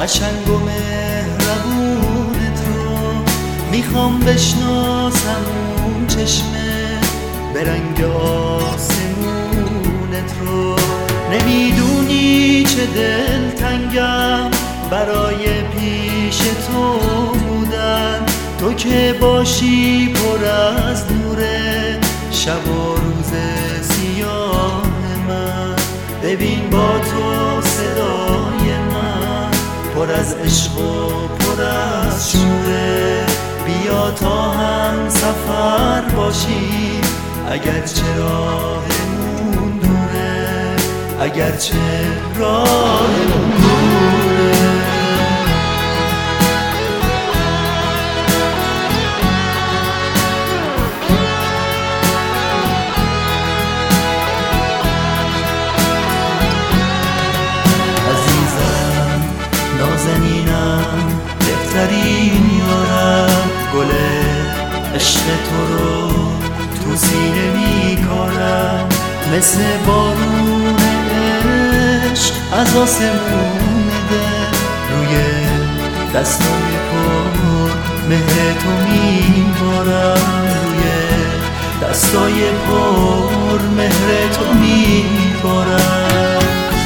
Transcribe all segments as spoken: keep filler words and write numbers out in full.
قشنگ و مهربونت رو میخوام بشناسم، اون چشمه به رنگ آسمونت رو. نمیدونی چه دلتنگم برای پیش تو بودن، تو که باشی پر از نوره شب و روز سیاه من. ببین با تو صدای من پر از عشق و پر از شوره، بیا تا هم سفر باشی اگرچه راهمون دوره، اگرچه راهمون دوره. عزیزم نازنینم بهترین یارم، گل عشق تو رو تو سینه میکارم، مثل بارون عشق از آسمون ده روی دستای پر مهر تو میبارم، روی دستای پر مهر تو میبارم.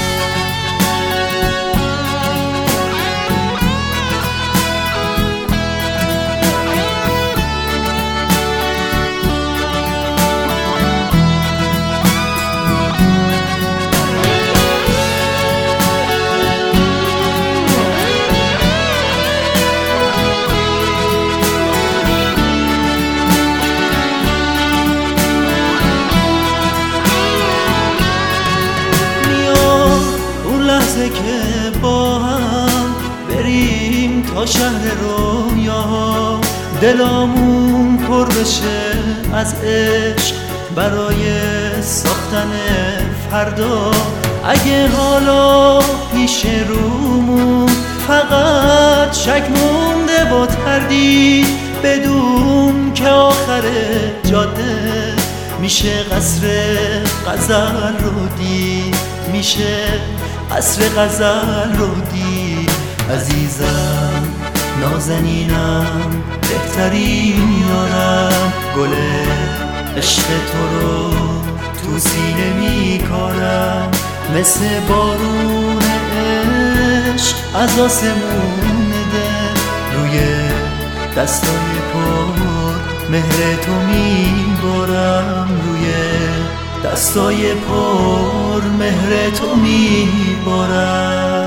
که با هم بریم تا شهر رویا، دلامون پر بشه از عشق برای ساختن فردا. اگه حالا پیش رومون فقط شک مونده و تردید، بدون که آخر جاده میشه قصر غزل رو دید، میشه قصر غزل رو دید. عزیزم نازنینم بهترین یارم، گل عشق تو رو تو سینه میکارم، مثل بارون عشق از آسمون ده روی دستای پر مهر تو میبارم، روی دستای پر مهر تو میبارم.